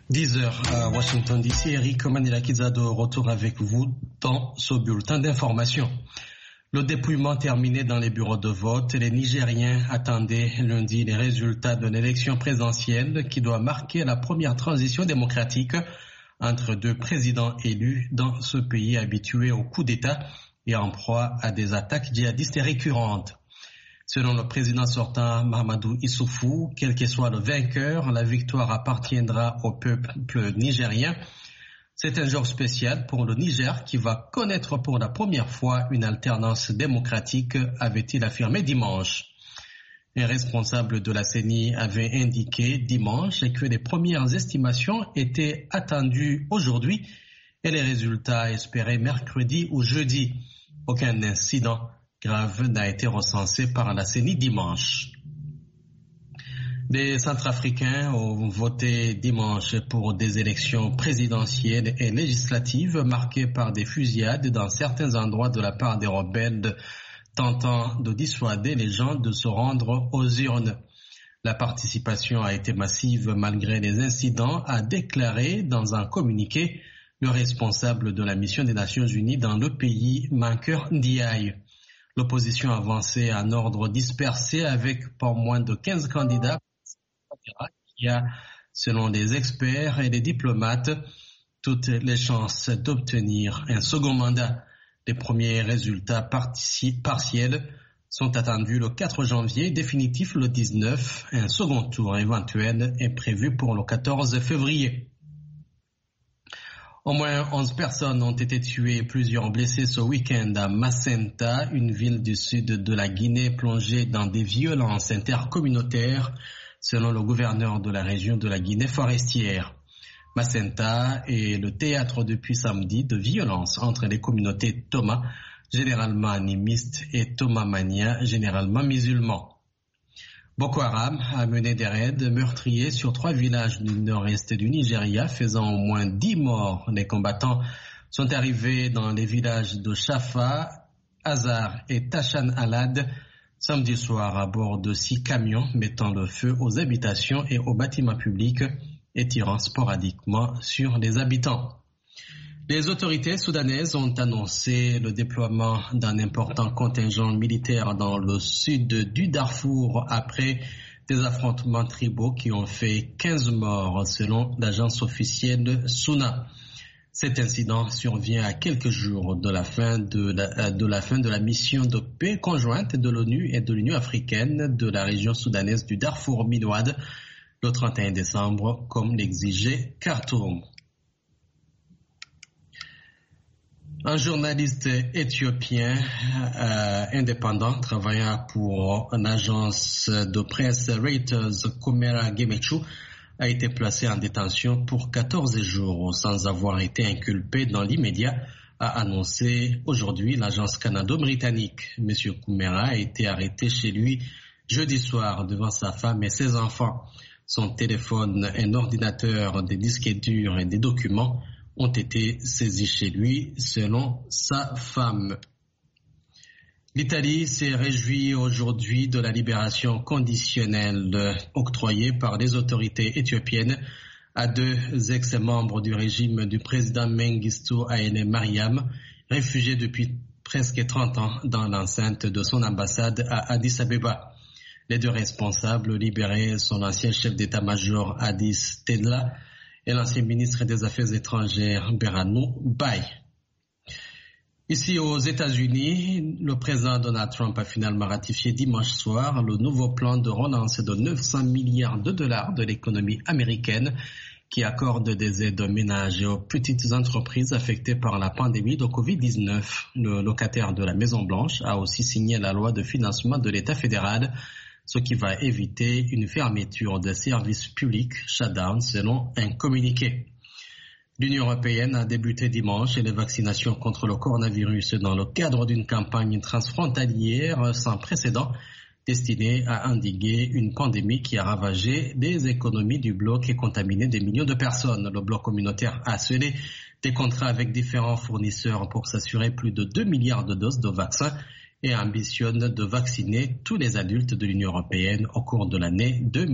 10 heures à Washington DC. Eric Manila-Kiza de retour avec vous dans ce bulletin d'information. Le dépouillement terminé dans les bureaux de vote, les Nigériens attendaient lundi les résultats de l'élection présidentielle qui doit marquer la première transition démocratique entre deux présidents élus dans ce pays habitué au coup d'État et en proie à des attaques djihadistes récurrentes. Selon le président sortant Mahamadou Issoufou, quel que soit le vainqueur, la victoire appartiendra au peuple nigérien. C'est un jour spécial pour le Niger qui va connaître pour la première fois une alternance démocratique, avait-il affirmé dimanche. Un responsable de la CENI avait indiqué dimanche que les premières estimations étaient attendues aujourd'hui et les résultats espérés mercredi ou jeudi. Aucun incident grave n'a été recensé par la CENI dimanche. Les Centrafricains ont voté dimanche pour des élections présidentielles et législatives marquées par des fusillades dans certains endroits de la part des rebelles tentant de dissuader les gens de se rendre aux urnes. La participation a été massive malgré les incidents, a déclaré dans un communiqué le responsable de la mission des Nations Unies dans le pays, Mankeur Ndiaye. L'opposition avançait en ordre dispersé avec pas moins de 15 candidats qui a, selon les experts et les diplomates, toutes les chances d'obtenir un second mandat. Les premiers résultats partiels sont attendus le 4 janvier, définitif le 19. Un second tour éventuel est prévu pour le 14 février. Au moins 11 personnes ont été tuées et plusieurs blessées ce week-end à Macenta, une ville du sud de la Guinée plongée dans des violences intercommunautaires, selon le gouverneur de la région de la Guinée forestière. Macenta est le théâtre depuis samedi de violences entre les communautés Toma, généralement animistes, et Toma Mania, généralement musulmans. Boko Haram a mené des raids meurtriers sur 3 villages du nord-est du Nigeria, faisant au moins 10 morts. Les combattants sont arrivés dans les villages de Shafa, Azar et Tashan Alad samedi soir à bord de 6 camions, mettant le feu aux habitations et aux bâtiments publics et tirant sporadiquement sur les habitants. Les autorités soudanaises ont annoncé le déploiement d'un important contingent militaire dans le sud du Darfour après des affrontements tribaux qui ont fait 15 morts selon l'agence officielle SUNA. Cet incident survient à quelques jours de la fin de la mission de paix conjointe de l'ONU et de l'Union africaine de la région soudanaise du Darfour-Midouad le 31 décembre, comme l'exigeait Khartoum. Un journaliste éthiopien indépendant travaillant pour une agence de presse Reuters, Kumera Gemechu, a été placé en détention pour 14 jours sans avoir été inculpé dans l'immédiat, a annoncé aujourd'hui l'agence canado-britannique. Monsieur Kumera a été arrêté chez lui jeudi soir devant sa femme et ses enfants. Son téléphone, un ordinateur, des disques durs et des documents ont été saisis chez lui, selon sa femme. L'Italie s'est réjouie aujourd'hui de la libération conditionnelle octroyée par les autorités éthiopiennes à 2 ex-membres du régime du président Mengistu Haile Mariam, réfugiés depuis presque 30 ans dans l'enceinte de son ambassade à Addis Abeba. Les 2 responsables libérés sont l'ancien chef d'état-major Addis Tedla et l'ancien ministre des Affaires étrangères Beranou Baye. Ici aux États-Unis, le président Donald Trump a finalement ratifié dimanche soir le nouveau plan de relance de 900 milliards de dollars de l'économie américaine qui accorde des aides aux ménages et aux petites entreprises affectées par la pandémie de Covid-19. Le locataire de la Maison-Blanche a aussi signé la loi de financement de l'État fédéral, ce qui va éviter une fermeture des services publics, shutdown, selon un communiqué. L'Union européenne a débuté dimanche les vaccinations contre le coronavirus dans le cadre d'une campagne transfrontalière sans précédent destinée à endiguer une pandémie qui a ravagé des économies du bloc et contaminé des millions de personnes. Le bloc communautaire a scellé des contrats avec différents fournisseurs pour s'assurer plus de 2 milliards de doses de vaccins et ambitionne de vacciner tous les adultes de l'Union européenne au cours de l'année 2020.